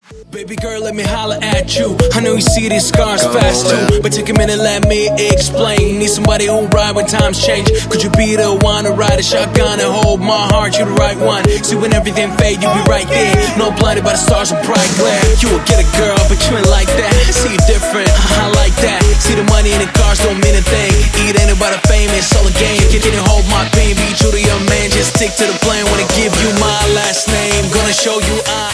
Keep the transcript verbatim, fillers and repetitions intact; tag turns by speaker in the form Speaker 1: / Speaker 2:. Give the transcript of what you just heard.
Speaker 1: Baby girl, let me holler at you. I know you see these scars fast too, but take a minute, let me explain. Need somebody who'll ride when times change. Could you be the one to ride a shotgun and hold my heart? You the right one. See when everything fade, you be right there. No blinded by the stars of bright glare. You will get a girl, but you ain't like that. See you different, I like that. See the money in the cars don't mean a thing. It ain't about the fame, it's all a game. Can you hold my pain? Be true to your man, just stick to the plan. Wanna give you my last name, gonna show you I